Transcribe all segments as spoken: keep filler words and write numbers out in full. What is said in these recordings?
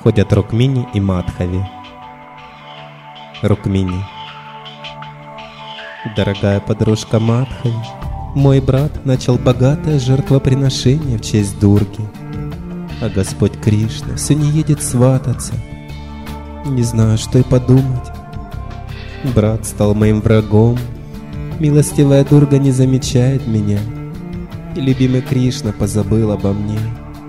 Ходят Рукмини и Мадхави. Рукмини. Дорогая подружка Мадхави, мой брат начал богатое жертвоприношение в честь Дурги, а Господь Кришна все не едет свататься. Не знаю, что и подумать. Брат стал моим врагом, милостивая Дурга не замечает меня, и любимый Кришна позабыл обо мне.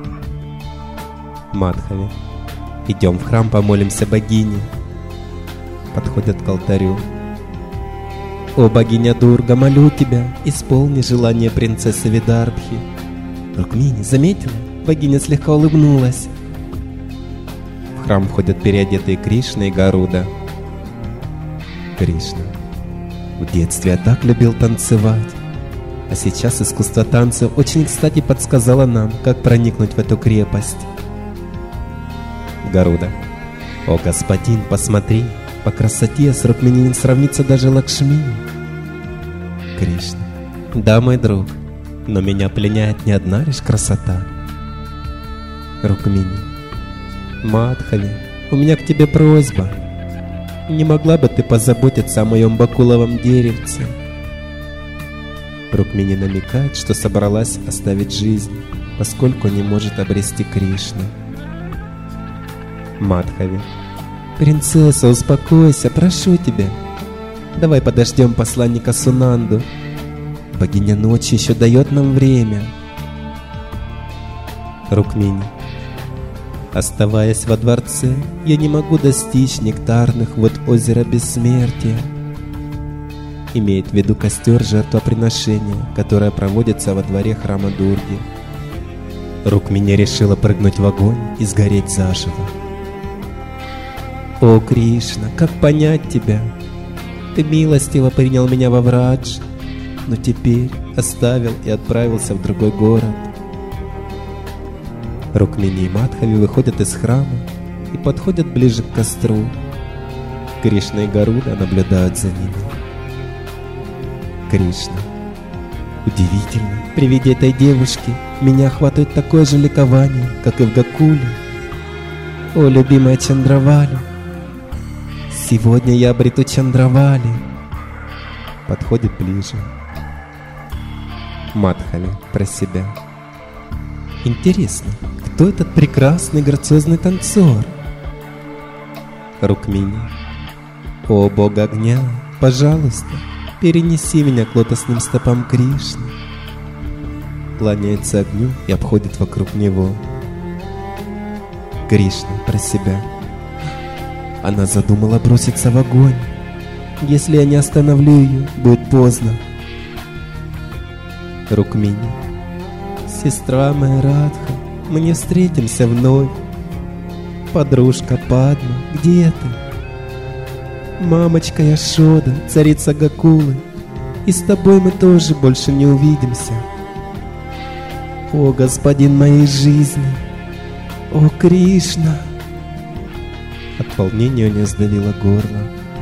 Мадхави. Идем в храм, помолимся богине. Подходят к алтарю. О, богиня Дурга, молю тебя, исполни желание принцессы Видарбхи. Рукмини заметила? Богиня слегка улыбнулась. В храм входят переодетые Кришна и Гаруда. Кришна. В детстве я так любил танцевать, а сейчас искусство танца очень кстати подсказало нам, как проникнуть в эту крепость. Гаруда. О, господин, посмотри, по красоте с Рукмини не сравнится даже Лакшми. Кришна. Да, мой друг, но меня пленяет не одна лишь красота. Рукмини. Мадхави, у меня к тебе просьба. Не могла бы ты позаботиться о моем бакуловом деревце? Рукмини намекает, что собралась оставить жизнь, поскольку не может обрести Кришну. Мадхави. Принцесса, успокойся, прошу тебя. Давай подождем посланника Сунанду. Богиня ночи еще дает нам время. Рукмини. Оставаясь во дворце, я не могу достичь нектарных вод озера бессмертия. Имеет в виду костер жертвоприношения, которое проводится во дворе храма Дурги. Рукмини решила прыгнуть в огонь и сгореть заживо. О, Кришна, как понять тебя? Ты милостиво принял меня во Врадж, но теперь оставил и отправился в другой город. Рукмини и Мадхави выходят из храма и подходят ближе к костру. Кришна и Гаруда наблюдают за ними. Кришна. Удивительно, при виде этой девушки меня охватывает такое же ликование, как и в Гокуле. О, любимая Чандравали, сегодня я обрету Чандравали. Подходит ближе. Мадхави про себя. Интересно, кто этот прекрасный грациозный танцор? Рукмини. О, бог огня, пожалуйста, перенеси меня к лотосным стопам Кришны. Кланяется огню и обходит вокруг него. Кришна про себя. Она задумала броситься в огонь. Если я не остановлю ее, будет поздно. Рукмини. Сестра моя Радха, мы не встретимся вновь. Подружка Падма, где ты? Мамочка Яшода, царица Гокулы, и с тобой мы тоже больше не увидимся. О, господин моей жизни! О, Кришна! От волнения у нее сдавило горло.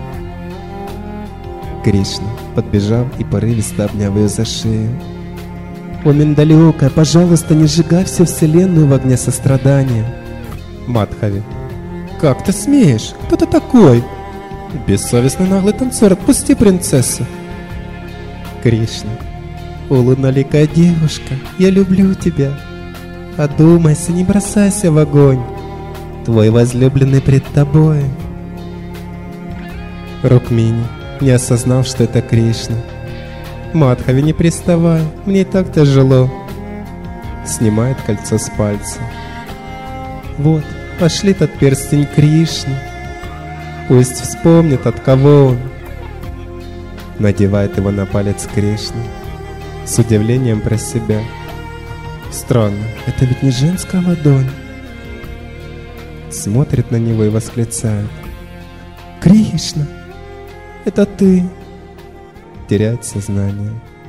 Кришна, подбежав и порывисто обняв ее за шею. О, Миндалиока, пожалуйста, не сжигай всю вселенную в огне сострадания. Мадхави. Как ты смеешь? Кто ты такой? Бессовестный наглый танцор, отпусти принцессу. Кришна. О, луноликая девушка, я люблю тебя. Одумайся, не бросайся в огонь. Твой возлюбленный пред тобой. Рукмини, не осознав, что это Кришна. Мадхави, не приставай, мне и так тяжело. Снимает кольцо с пальца. Вот, пошли тот перстень Кришны. Пусть вспомнит, от кого он. Надевает его на палец Кришны. С удивлением про себя. Странно, это ведь не женская ладонь. Смотрит на него и восклицает. Кришна, это ты. Теряет сознание.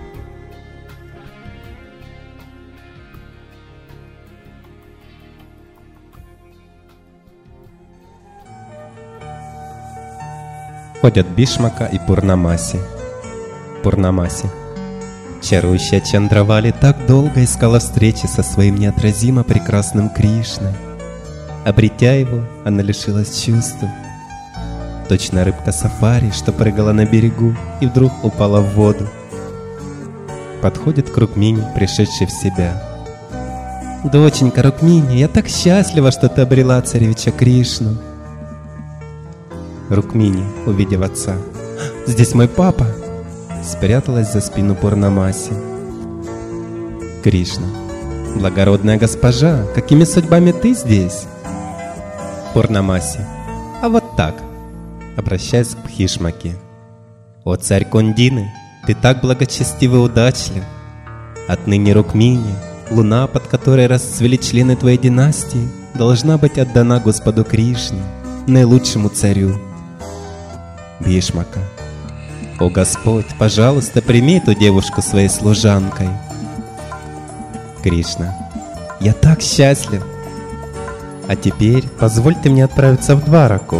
Ходят Бишмака и Пурнамаси. Пурнамаси. Чарующая Чандравали так долго искала встречи со своим неотразимо прекрасным Кришной. Обретя его, она лишилась чувств. Точно рыбка сафари, что прыгала на берегу и вдруг упала в воду. Подходит к Рукмини, пришедшей в себя. «Доченька Рукмини, я так счастлива, что ты обрела царевича Кришну!» Рукмини, увидев отца: «Здесь мой папа!» спряталась за спину Пурнамаси. Кришна: «Благородная госпожа, какими судьбами ты здесь?» Пурнамаси: «А вот так», обращаясь к Бхишмаке: «О царь Кондины, ты так благочестив и удачлив! Отныне Рукмини, луна, под которой расцвели члены твоей династии, должна быть отдана Господу Кришне, наилучшему царю». Бхишмака: «О Господь, пожалуйста, прими эту девушку своей служанкой». Кришна: «Я так счастлив! А теперь позвольте мне отправиться в Двараку».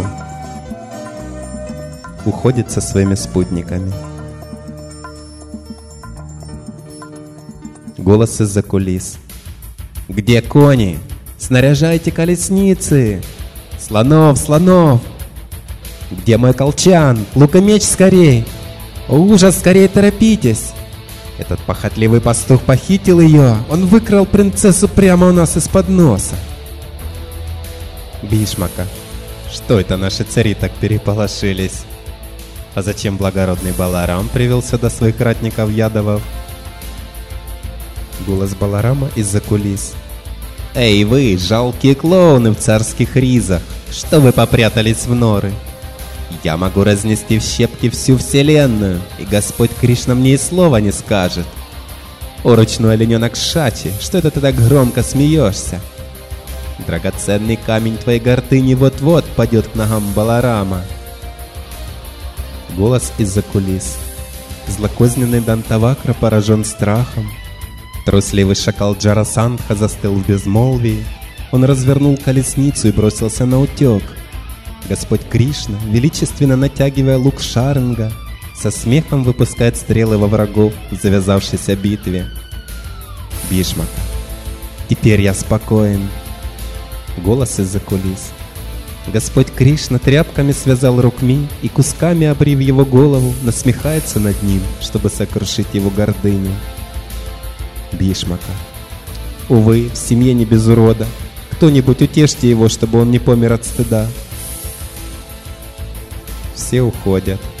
Уходит со своими спутниками. Голос из-за кулис: «Где кони? Снаряжайте колесницы! Слонов, слонов! Где мой колчан? Лук и меч скорей! О, ужас, скорее торопитесь! Этот похотливый пастух похитил ее! Он выкрал принцессу прямо у нас из-под носа!» Бхишмака: «Что это наши цари так переполошились? А зачем благородный Баларам привел сюда своих ратников Ядавов?» Голос Баларама из-за кулис: «Эй вы, жалкие клоуны в царских ризах, что вы попрятались в норы? Я могу разнести в щепки всю вселенную, и Господь Кришна мне и слова не скажет. О, ручной олененок Шачи, что это ты так громко смеешься? Драгоценный камень твоей гордыни вот-вот падет к ногам Баларама». Голос из-за кулис: «Злокозненный Дантавакра поражен страхом. Трусливый шакал Джарасандха застыл в безмолвии. Он развернул колесницу и бросился на утек. Господь Кришна, величественно натягивая лук Шаринга, со смехом выпускает стрелы во врагов в завязавшейся битве». Бхишмака: «Теперь я спокоен». Голос из-за кулис: «Господь Кришна тряпками связал Рукми и, кусками обрив его голову, насмехается над ним, чтобы сокрушить его гордыню». Бхишмака: «Увы, в семье не без урода. Кто-нибудь утешьте его, чтобы он не помер от стыда». Все уходят.